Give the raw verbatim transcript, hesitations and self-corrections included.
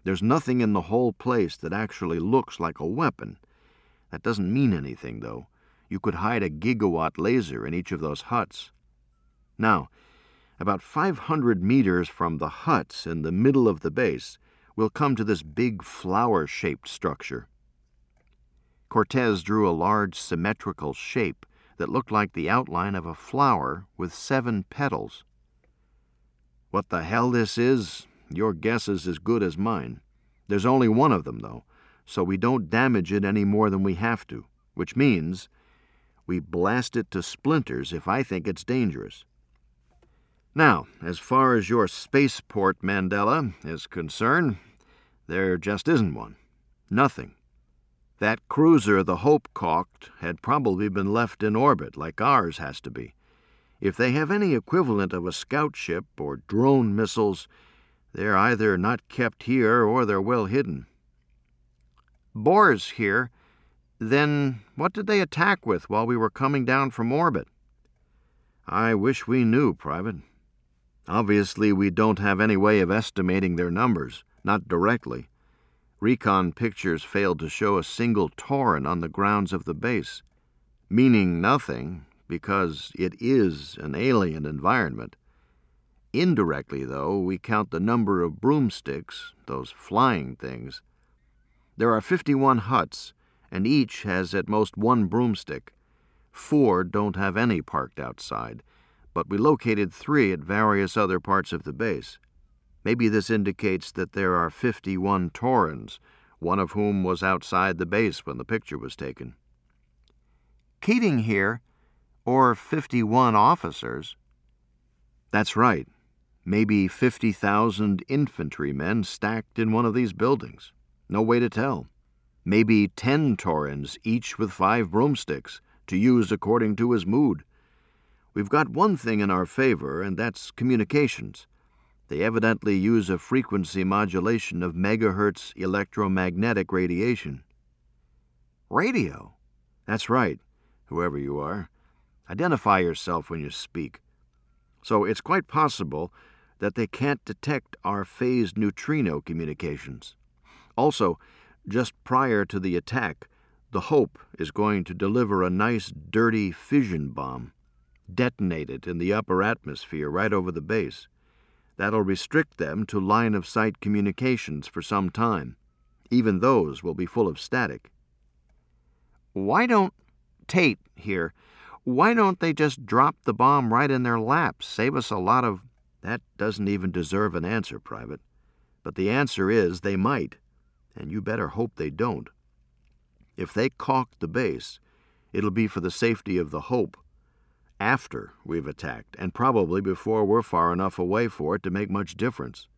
There's nothing in the whole place that actually looks like a weapon. That doesn't mean anything, though. You could hide a gigawatt laser in each of those huts. Now, about five hundred meters from the huts in the middle of the base, we'll come to this big flower-shaped structure. Cortez drew a large symmetrical shape that looked like the outline of a flower with seven petals. What the hell this is, your guess is as good as mine. There's only one of them, though, so we don't damage it any more than we have to, which means we blast it to splinters if I think it's dangerous. Now, as far as your spaceport, Mandela, is concerned, there just isn't one. Nothing. That cruiser the Hope caulked had probably been left in orbit, like ours has to be. If they have any equivalent of a scout ship or drone missiles, they're either not kept here or they're well hidden. Boers here. Then what did they attack with while we were coming down from orbit? I wish we knew, Private. Obviously, we don't have any way of estimating their numbers, not directly. Recon pictures failed to show a single Tauren on the grounds of the base, meaning nothing because it is an alien environment. Indirectly, though, we count the number of broomsticks, those flying things. There are fifty-one huts, and each has at most one broomstick. Four don't have any parked outside, but we located three at various other parts of the base. Maybe this indicates that there are fifty-one Taurens, one of whom was outside the base when the picture was taken. Keating here, or fifty-one officers. That's right. Maybe fifty thousand infantrymen stacked in one of these buildings. No way to tell. Maybe ten Taurens, each with five broomsticks, to use according to his mood. We've got one thing in our favor, and that's communications. They evidently use a frequency modulation of megahertz electromagnetic radiation. Radio? That's right, whoever you are. Identify yourself when you speak. So it's quite possible that they can't detect our phased neutrino communications. Also, just prior to the attack, the Hope is going to deliver a nice, dirty fission bomb, detonate it in the upper atmosphere right over the base. That'll restrict them to line-of-sight communications for some time. Even those will be full of static. Why don't... Tate here. Why don't they just drop the bomb right in their laps? Save us a lot of... That doesn't even deserve an answer, Private. But the answer is they might, and you better hope they don't. If they caulk the base, it'll be for the safety of the Hope, after we've attacked, and probably before we're far enough away for it to make much difference.